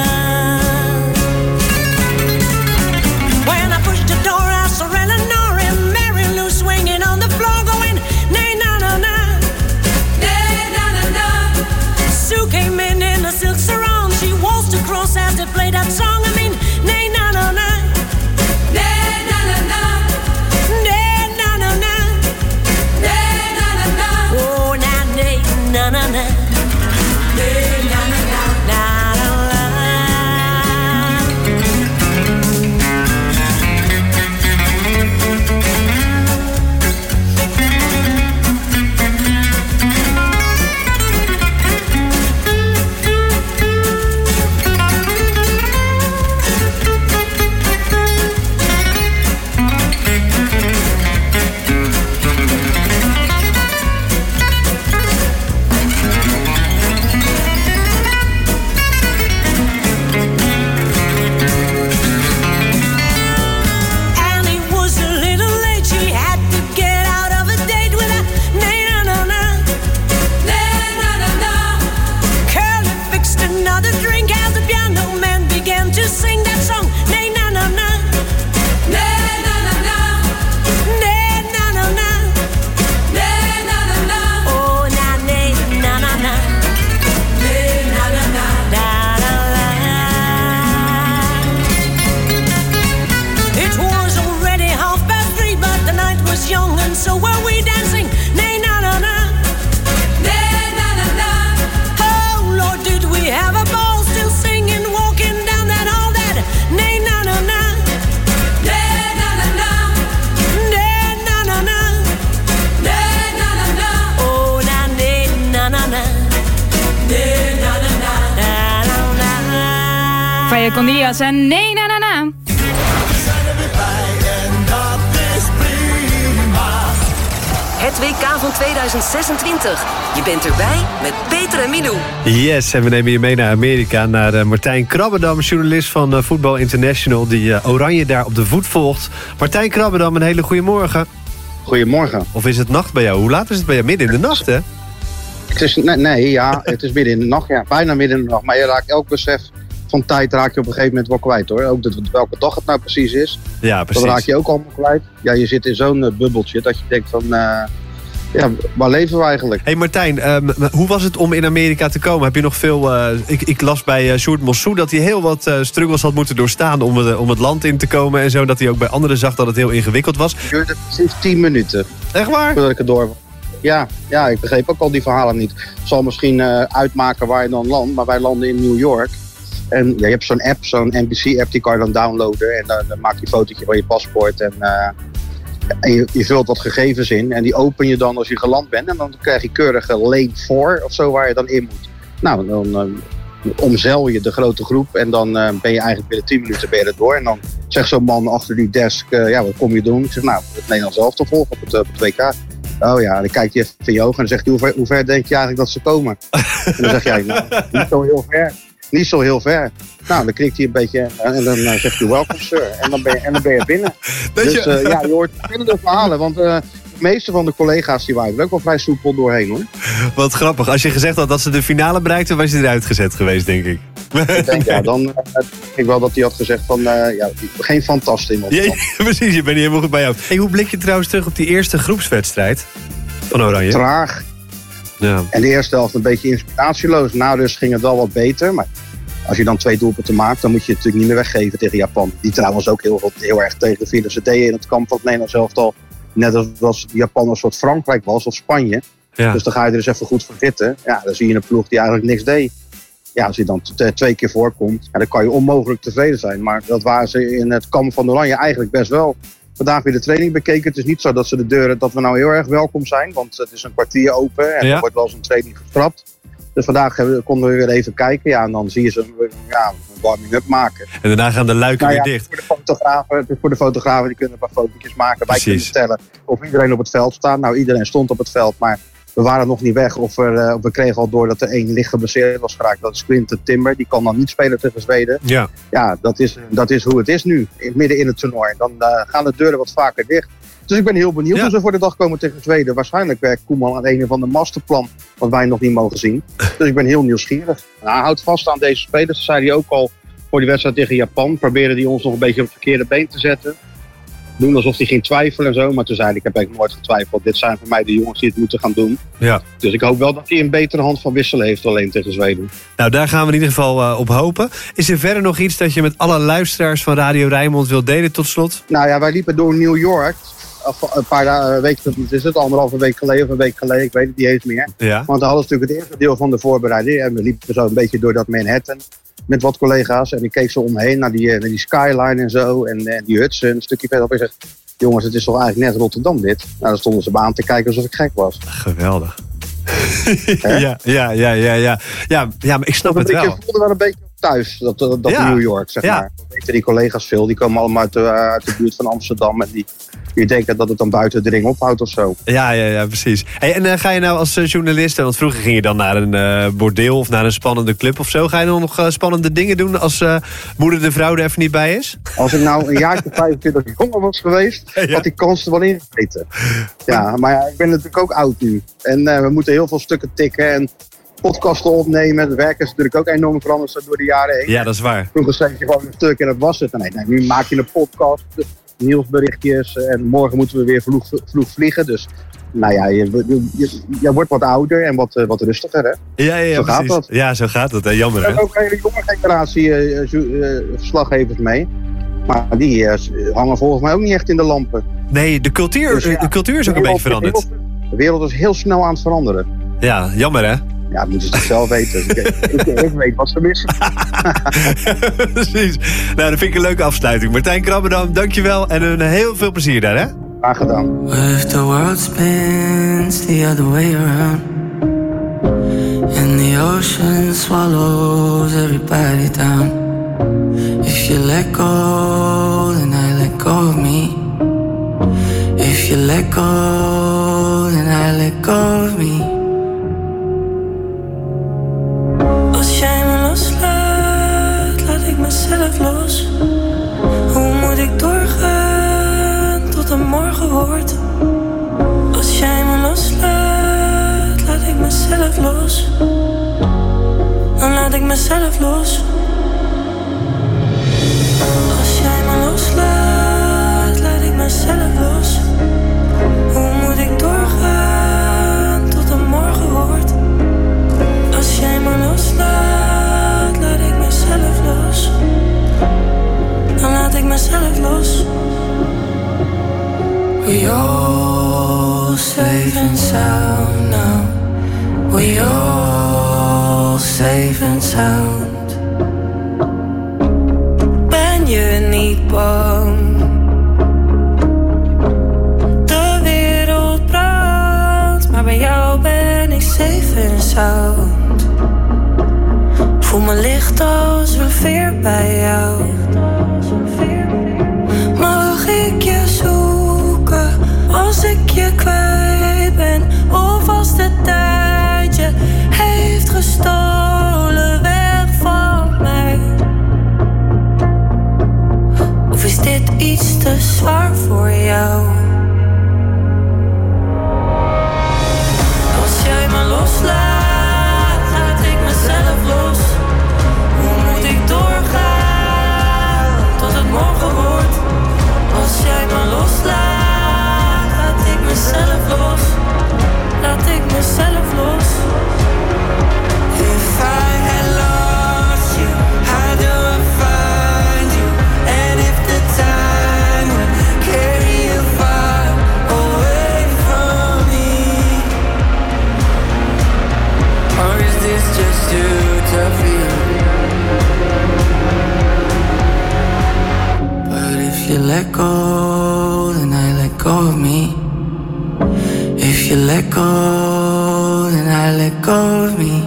When I pushed the door, I saw Eleanor and Mary Lou swinging on the floor, going nay na na na, nay na na na. Sue came in in a silk sarong, she waltzed across as they played that song. I mean, nay na na na, nay na na na, nay na na na, nay na na na. Oh na nay na na na, nay. Hey, con Diaz en nee, na, na, na. Het W K van tweeduizend zesentwintig. Je bent erbij met Peter en Milou. Yes, en we nemen je mee naar Amerika, naar uh, Martijn Krabbedam, journalist van uh, Voetbal International, die uh, Oranje daar op de voet volgt. Martijn Krabbedam, een hele goede morgen. Goedemorgen. Of is het nacht bij jou? Hoe laat is het bij jou? Midden in de nacht, hè? Het is, nee, nee, ja, het is midden in de nacht, ja, bijna midden in de nacht. Maar je raakt elk besef van tijd raak je op een gegeven moment wel kwijt, hoor. Ook dat, welke dag het nou precies is. Ja, precies. Dat raak je ook allemaal kwijt. Ja, je zit in zo'n uh, bubbeltje dat je denkt van, uh, ja, waar leven we eigenlijk? Hey Martijn, um, hoe was het om in Amerika te komen? Heb je nog veel... Uh, ik, ik las bij uh, Sjoerd Mossou dat hij heel wat uh, struggles had moeten doorstaan om, uh, om het land in te komen en zo. Dat hij ook bij anderen zag dat het heel ingewikkeld was. Het duurde precies tien minuten. Echt waar? Voordat ik het door was. Ja, ja, ik begreep ook al die verhalen niet. Het zal misschien uh, uitmaken waar je dan landt, maar wij landen in New York. En ja, je hebt zo'n app, zo'n N B C-app, die kan je dan downloaden. En dan, dan maak je een fotootje van je paspoort. En, uh, en je, je vult wat gegevens in. En die open je dan als je geland bent. En dan krijg je keurige lane vier of zo waar je dan in moet. Nou, dan uh, omzeil je de grote groep. En dan uh, ben je eigenlijk binnen tien minuten ben je er door. En dan zegt zo'n man achter die desk, uh, ja, wat kom je doen? Ik zeg, nou, het Nederlands elftal volgen op het, uh, op het W K. Oh ja, dan kijkt hij even in je ogen en dan zegt hij, hoe ver, hoe ver denk je eigenlijk dat ze komen? En dan zeg jij, nou, niet zo heel ver. Niet zo heel ver. Nou, dan knikt hij een beetje en dan uh, zegt hij welkom sir. En dan ben je, en dan ben je binnen. Dus uh, ja, je hoort verschillende verhalen. Want uh, de meeste van de collega's die waren er ook wel vrij soepel doorheen, hoor. Wat grappig. Als je gezegd had dat ze de finale bereikten, was je eruit gezet geweest, denk ik. Ik denk, ja, dan uh, denk ik wel dat hij had gezegd van, uh, ja, geen fantast in. Ja, precies, je bent niet helemaal goed bij jou. Hey, hoe blik je trouwens terug op die eerste groepswedstrijd van Oranje? Traag. Ja. En de eerste helft een beetje inspiratieloos. Na rust ging het wel wat beter, maar als je dan twee doelpunten maakt, dan moet je het natuurlijk niet meer weggeven tegen Japan. Die trouwens ook heel, heel erg tegenvielen. Ze deden in het kamp van het Nederlands elftal net als Japan een soort Frankrijk was of Spanje. Ja. Dus dan ga je er eens even goed voor zitten. Ja, dan zie je een ploeg die eigenlijk niks deed. Ja, als je dan t- twee keer voorkomt, ja, dan kan je onmogelijk tevreden zijn. Maar dat waren ze in het kamp van Oranje eigenlijk best wel. Vandaag weer de training bekeken. Het is niet zo dat ze de deuren, dat we nou heel erg welkom zijn. Want het is een kwartier open en ja. Er wordt wel eens een training getrapt. Dus vandaag konden we weer even kijken. Ja, en dan zie je ze ja, een warming-up maken. En daarna gaan de luiken nou, weer ja, dicht. Voor de fotografen, voor de fotografen die kunnen een paar fotootjes maken. Wij kunnen stellen of iedereen op het veld staat. Nou, iedereen stond op het veld, maar we waren nog niet weg. Of, er, uh, of we kregen al door dat er één licht geblesseerd was geraakt. Dat is Quinten Timber. Die kan dan niet spelen tegen Zweden. Ja, ja dat, is, dat is hoe het is nu. Midden in het toernooi. Dan uh, gaan de deuren wat vaker dicht. Dus ik ben heel benieuwd ja. hoe ze voor de dag komen tegen Zweden. Waarschijnlijk werkt Koeman aan een of ander masterplan wat wij nog niet mogen zien. Dus ik ben heel nieuwsgierig. Nou, hij houdt vast aan deze spelers. Dat zei hij ook al voor die wedstrijd tegen Japan. Proberen die ons nog een beetje op het verkeerde been te zetten. Doen alsof hij ging twijfelen en zo. Maar toen zei hij, ik heb eigenlijk nooit getwijfeld. Dit zijn voor mij de jongens die het moeten gaan doen. Ja. Dus ik hoop wel dat hij een betere hand van wisselen heeft alleen tegen Zweden. Nou, daar gaan we in ieder geval uh, op hopen. Is er verder nog iets dat je met alle luisteraars van Radio Rijnmond wilt delen tot slot? Nou ja, wij liepen door New York. Een paar weken, wat is het, anderhalve week geleden of een week geleden, ik weet het niet eens meer. Ja. Want we hadden natuurlijk het eerste deel van de voorbereiding. En we liepen zo een beetje door dat Manhattan met wat collega's. En ik keek zo omheen naar die, naar die skyline en zo. En, en die huts een stukje verderop. En ik zeg, jongens, het is toch eigenlijk net Rotterdam dit? Nou, dan stonden ze me aan te kijken alsof ik gek was. Geweldig. ja, ja, ja, ja, ja. Ja, ja, maar ik snap het wel. Ik voelde wel een beetje thuis, dat, dat, dat ja. New York, zeg ja. maar. We weten die collega's veel, die komen allemaal uit de, uit de buurt van Amsterdam. En die, die denken dat het dan buiten de ring ophoudt of zo. Ja, ja, ja, precies. Hey, en uh, ga je nou als uh, journalist, want vroeger ging je dan naar een uh, bordeel of naar een spannende club of zo. Ga je dan nog uh, spannende dingen doen als uh, moeder de vrouw er even niet bij is? Als ik nou een jaartje vijfentwintig jonger was geweest, ja. had die kans er wel ingegeten. Ja, maar ja, ik ben natuurlijk ook oud nu. En uh, we moeten heel veel stukken tikken en podcasten opnemen. Het werk is natuurlijk ook enorm veranderd door de jaren heen. Ja, dat is waar. Vroeger schreef je gewoon een stuk en dat was het. Nee, nee, nu maak je een podcast, nieuwsberichtjes en morgen moeten we weer vroeg, vroeg vliegen. Dus nou ja, je, je, je, je wordt wat ouder en wat, wat rustiger, hè? Ja, ja, ja, zo precies. gaat dat. Ja, zo gaat dat. Hè? Jammer, hè? Er zijn ook een hele jonge generatie uh, uh, verslaggevers mee. Maar die uh, hangen volgens mij ook niet echt in de lampen. Nee, de cultuur, dus, ja, de cultuur is ook een beetje veranderd. De wereld is heel snel aan het veranderen. Ja, jammer, hè? Ja, dat moeten ze het zelf weten. ik, ik, ik weet wat ze missen. Precies. Nou, dat vind ik een leuke afsluiting. Martijn Krabbedam, dankjewel. En een heel veel plezier daar, hè? Graag gedaan. What if the world spins the other way around? And the ocean swallows everybody down. If you let go, then I let go of me. If you let go, then I let go of me. Als jij me loslaat, laat ik mezelf los. Hoe moet ik doorgaan tot er morgen wordt? Als jij me loslaat, laat ik mezelf los. Dan laat ik mezelf los. Als jij me loslaat, laat ik mezelf los. Hoe moet ik doorgaan tot er morgen wordt? Als jij me loslaat, laat ik mezelf los. Dan laat ik mezelf los. We all safe and sound now. We all safe and sound. Ben je niet bang? De wereld brandt, maar bij jou ben ik safe and sound. Voel me licht als een veer bij jou. Mag ik je zoeken als ik je kwijt ben? Of als de tijd je heeft gestolen weg van mij? Of is dit iets te zwaar voor jou? Als jij me loslaat, laat ik mezelf los. Hoe moet ik doorgaan tot het morgen wordt? Als jij me loslaat, laat ik mezelf los. Laat ik mezelf los. If I had lost you, how do I find you? And if the time would carry you far away from me, or is this just too tough for you? But if you let go, then I let go of me. If you let go, then I let go of me.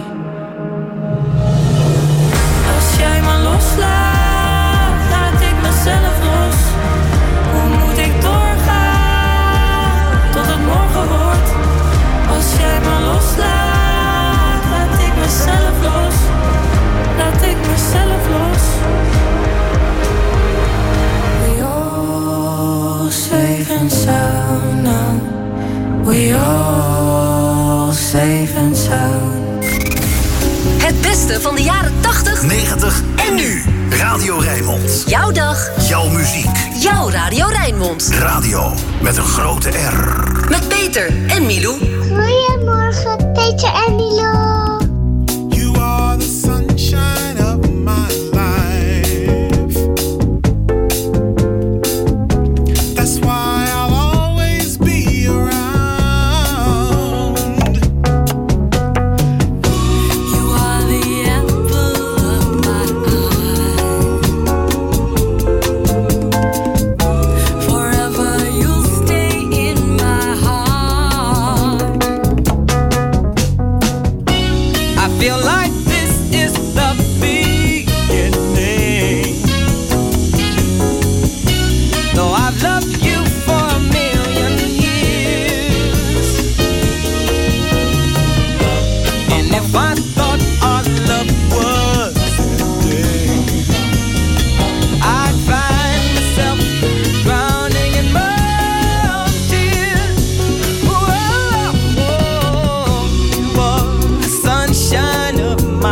Als jij me loslaat, laat ik mezelf los. Hoe moet ik doorgaan tot het morgen wordt? Als jij me loslaat, laat ik mezelf los. Laat ik mezelf los. We all safe and sound now. We all safe and sound. Het beste van de jaren tachtig, negentig en nu. Radio Rijnmond. Jouw dag. Jouw muziek. Jouw Radio Rijnmond. Radio met een grote R. Met Peter en Milou. Goedemorgen, Peter en Milou. You are the sunshine of my life. That's why I'll always be around. You are the apple of my eye. Forever you'll stay in my heart. I feel like this is the beginning. Though I've loved you for a million years, and if I thought our love was ending, I'd find myself drowning in my own tears. Whoa, whoa, you are the sunshine of my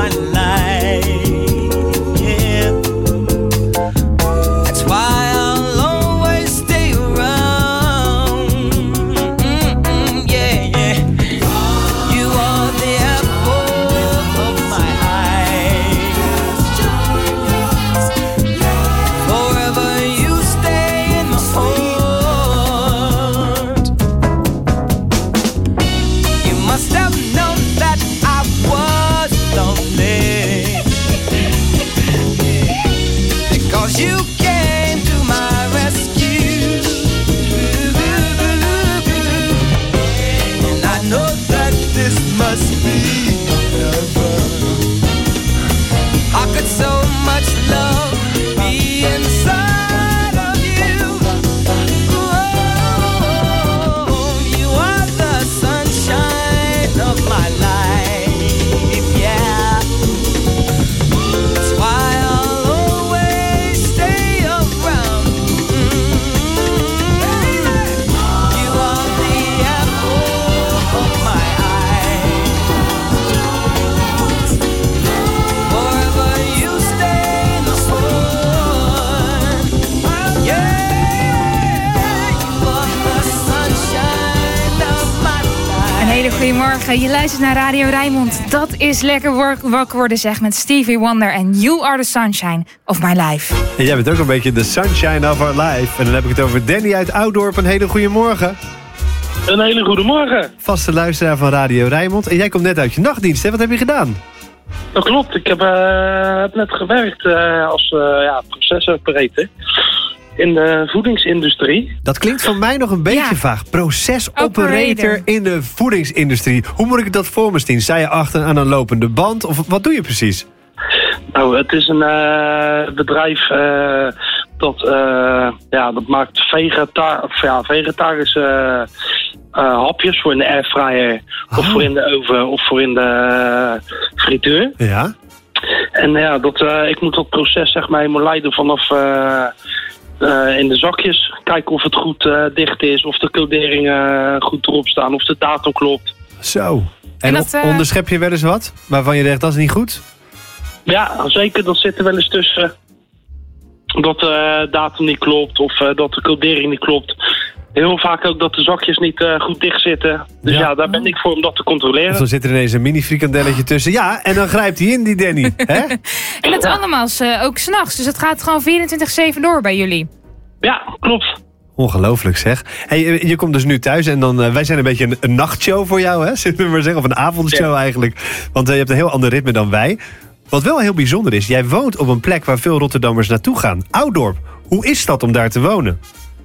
Goedemorgen, je luistert naar Radio Rijnmond. Dat is lekker work- wakker worden zeg met Stevie Wonder en You Are The Sunshine of My Life. En jij bent ook een beetje de sunshine of our life. En dan heb ik het over Danny uit Oudorp. Een hele goede morgen. Een hele goede morgen. Vaste luisteraar van Radio Rijnmond. En jij komt net uit je nachtdienst, hè? Wat heb je gedaan? Dat klopt, ik heb, uh, heb net gewerkt uh, als uh, ja, procesoperator in de voedingsindustrie. Dat klinkt voor mij nog een beetje Ja. vaag. Procesoperator Operator. in de voedingsindustrie. Hoe moet ik dat voor me zien? Sta je achter aan een lopende band? Of wat doe je precies? Nou, het is een uh, bedrijf uh, dat, uh, ja, dat maakt vegeta- of, ja, vegetarische uh, uh, hapjes voor in de airfryer. Oh. Of voor in de oven of voor in de uh, frituur. Ja. En ja, dat, uh, ik moet dat proces zeg maar helemaal leiden vanaf uh, uh, in de zakjes. Kijken of het goed uh, dicht is, of de coderingen uh, goed erop staan, of de datum klopt. Zo. En, En dat, on- uh, onderschep je wel eens wat? Waarvan je zegt, dat is niet goed? Ja, zeker. Dat zit er wel eens tussen. Dat de datum niet klopt of uh, dat de codering niet klopt. Heel vaak ook dat de zakjes niet uh, goed dicht zitten. Dus ja. Ja. ja, daar ben ik voor om dat te Of controleren. dan zit er ineens een mini frikandelletje tussen. Ja, en dan grijpt hij in, die Danny. Hè? En dat allemaal uh, ook s'nachts, dus het gaat gewoon vierentwintig zeven door bij jullie. Ja, klopt. Ongelooflijk zeg. Hey, je- je komt dus nu thuis en dan, uh, wij zijn een beetje een, een nachtshow voor jou, hè? Zullen we maar zeggen. Of een avondshow Ja. eigenlijk. Want uh, je hebt een heel ander ritme dan wij. Wat wel heel bijzonder is, jij woont op een plek waar veel Rotterdammers naartoe gaan. Oudorp. Hoe is dat om daar te wonen?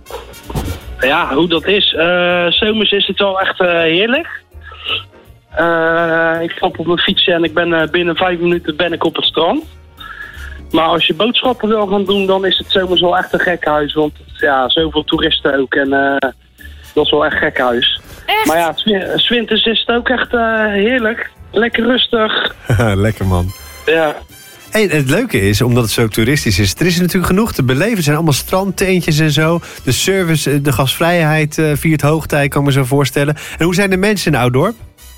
Ja, hoe dat is. Uh, zomers is het wel echt uh, heerlijk. Uh, ik stap op mijn fiets en ik ben uh, binnen vijf minuten ben ik op het strand. Maar als je boodschappen wil gaan doen, dan is het zomers wel echt een gek huis. Want ja, zoveel toeristen ook en uh, dat is wel echt gek huis. Echt? Maar ja, 's winters is het ook echt uh, heerlijk. Lekker rustig. Lekker man. Ja. En het leuke is, omdat het zo toeristisch is, er is natuurlijk genoeg te beleven. Er zijn allemaal strandteentjes en zo. De service, de gasvrijheid uh, viert hoogtij, kan ik me zo voorstellen. En hoe zijn de mensen in Oudorp?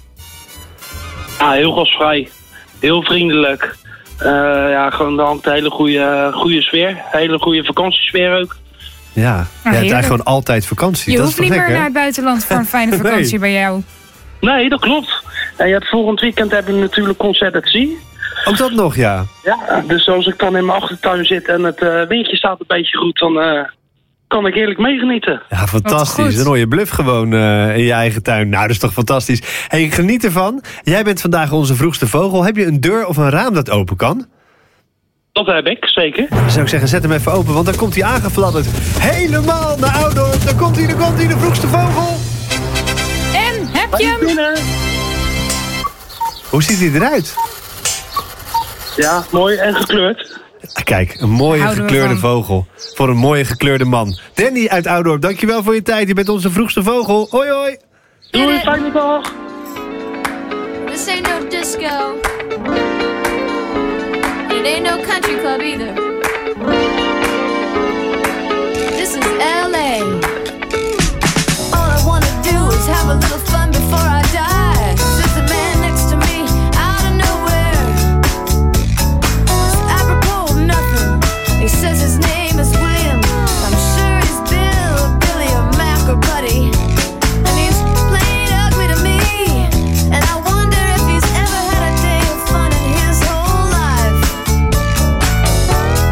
Ja, heel gastvrij. Heel vriendelijk. Uh, ja, gewoon dan een hele goede, goede sfeer. Hele goede vakantiesfeer ook. Ja, ja het is heerlijk. eigenlijk gewoon altijd vakantie. Je dat hoeft is niet toch meer gek, naar hè? het buitenland voor een fijne Nee. vakantie bij jou. Nee, dat klopt. En je hebt volgend weekend heb je natuurlijk Concert at Sea. Ook dat nog, ja. Ja, dus als ik dan in mijn achtertuin zit en het uh, windje staat een beetje goed, dan uh, kan ik heerlijk meegenieten. Ja, fantastisch. Dan hoor je bluff gewoon uh, in je eigen tuin. Nou, dat is toch fantastisch. Hey, geniet ervan. Jij bent vandaag onze vroegste vogel. Heb je een deur of een raam dat open kan? Dat heb ik, zeker. Dan zou ik zeggen, zet hem even open, want dan komt hij aangefladderd. Helemaal naar Oudorp. Daar komt hij, daar komt hij, de vroegste vogel. En, heb je hem? Binnen. Hoe ziet hij eruit? Ja, mooi en gekleurd. Kijk, een mooie Houden we gekleurde van. vogel. Voor een mooie gekleurde man. Danny uit Oudorp, dankjewel voor je tijd. Je bent onze vroegste vogel. Hoi, hoi. Doei, fijne dag. This ain't no disco. It ain't no country club either. This is L A. All I wanna do is have a little fun before I die. There's a man next to me out of nowhere. It's apropos of nothing. He says his name is William. I'm sure he's Bill, Billy, or Mac or Buddy. And he's playing ugly to me. And I wonder if he's ever had a day of fun in his whole life.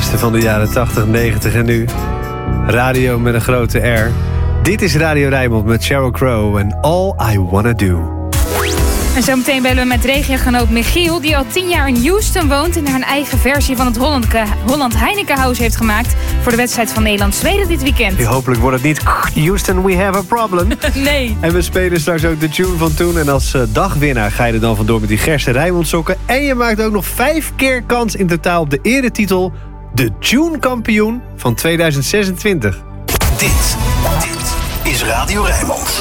beste van de jaren tachtig, negentig en nu. Radio met een grote R. Dit is Radio Rijnmond met Sheryl Crow en All I Wanna Do. En zometeen bellen we met regiogenoot Michiel, die al tien jaar in Houston woont en daar een eigen versie van het Holland, Holland Heineken House heeft gemaakt voor de wedstrijd van Nederland-Zweden dit weekend. Hopelijk wordt het niet Houston, we have a problem. Nee. En we spelen straks ook de tune van toen. En als uh, dagwinnaar ga je er dan vandoor met die Gerse Rijnmond sokken. En je maakt ook nog vijf keer kans in totaal op de eretitel de Tune-kampioen van tweeduizend zesentwintig. Dit, dit is Radio Rijnmond.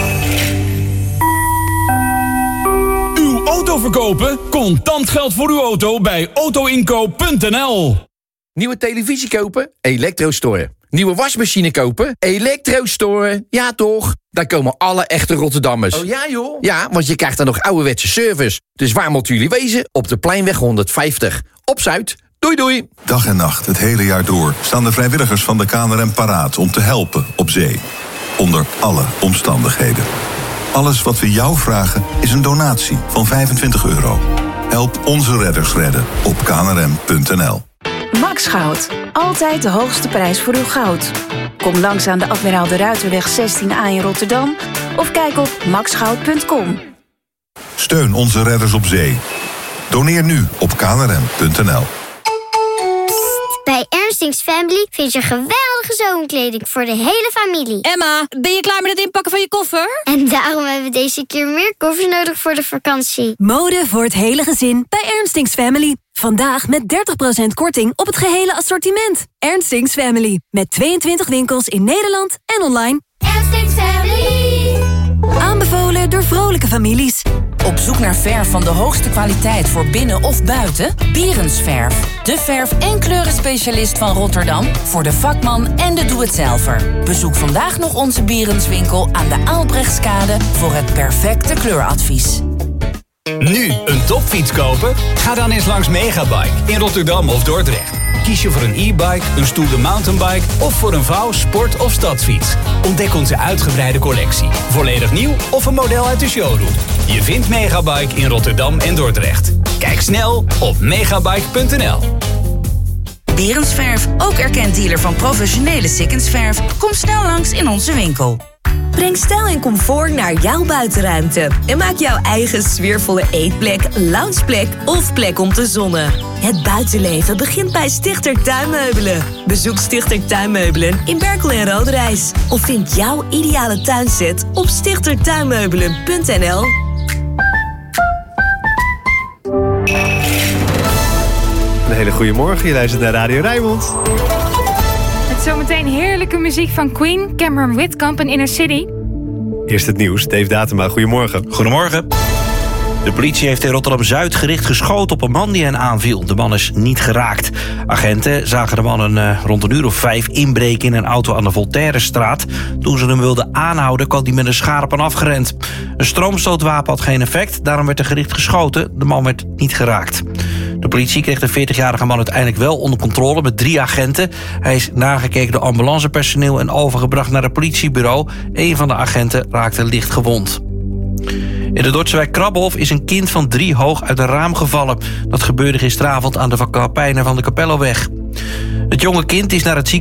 Uw auto verkopen? Contant geld voor uw auto bij autoinkoop punt n l. Nieuwe televisie kopen? Elektrostore. Nieuwe wasmachine kopen? Elektrostore. Ja toch? Daar komen alle echte Rotterdammers. Oh ja joh? Ja, want je krijgt dan nog ouderwetse service. Dus waar moeten jullie wezen? Op de Pleinweg honderdvijftig. Op Zuid. Doei doei. Dag en nacht, het hele jaar door, staan de vrijwilligers van de K N R M paraat om te helpen op zee. Onder alle omstandigheden. Alles wat we jou vragen is een donatie van vijfentwintig euro. Help onze redders redden op k n r m punt n l. Max Goud. Altijd de hoogste prijs voor uw goud. Kom langs aan de Admiraal de Ruiterweg zestien A in Rotterdam of kijk op max goud punt com. Steun onze redders op zee. Doneer nu op k n r m punt n l. Bij Ernstings Family vind je geweldige zomerkleding voor de hele familie. Emma, ben je klaar met het inpakken van je koffer? En daarom hebben we deze keer meer koffers nodig voor de vakantie. Mode voor het hele gezin bij Ernstings Family. Vandaag met dertig procent korting op het gehele assortiment. Ernstings Family. Met tweeëntwintig winkels in Nederland en online. Ernstings Family. Aanbevolen door vrolijke families. Op zoek naar verf van de hoogste kwaliteit voor binnen of buiten? Bierensverf. De verf- en kleurenspecialist van Rotterdam voor de vakman en de doe-het-zelver. Bezoek vandaag nog onze Bierenswinkel aan de Aalbrechtskade voor het perfecte kleuradvies. Nu een topfiets kopen? Ga dan eens langs Megabike in Rotterdam of Dordrecht. Kies je voor een e-bike, een stoere mountainbike of voor een vouw, sport- of stadsfiets. Ontdek onze uitgebreide collectie. Volledig nieuw of een model uit de showroom. Je vindt Megabike in Rotterdam en Dordrecht. Kijk snel op megabike punt n l. Bierensverf, ook erkend dealer van professionele Sikkensverf. Kom snel langs in onze winkel. Breng stijl en comfort naar jouw buitenruimte. En maak jouw eigen sfeervolle eetplek, loungeplek of plek om te zonnen. Het buitenleven begint bij Stichter Tuinmeubelen. Bezoek Stichter Tuinmeubelen in Berkel en Roderijs. Of vind jouw ideale tuinset op stichter tuinmeubelen punt n l. Een hele goede morgen, je luistert naar Radio Rijnmond. Zometeen heerlijke muziek van Queen, Cameron Whitkamp en Inner City. Eerst het nieuws, Dave Datema, goedemorgen. Goedemorgen. De politie heeft in Rotterdam-Zuid gericht geschoten op een man die hen aanviel. De man is niet geraakt. Agenten zagen de man een, uh, rond een uur of vijf inbreken in een auto aan de Voltairestraat. Toen ze hem wilden aanhouden, kwam hij met een schaar op hen afgerend. Een stroomstootwapen had geen effect, daarom werd er gericht geschoten. De man werd niet geraakt. De politie kreeg de veertigjarige man uiteindelijk wel onder controle met drie agenten. Hij is nagekeken door ambulancepersoneel en overgebracht naar het politiebureau. Een van de agenten raakte licht gewond. In de Dordtse wijk Krabbehof is een kind van drie hoog uit een raam gevallen. Dat gebeurde gisteravond aan de Kapijnen van de Capelloweg. Het jonge kind is naar het ziekenhuis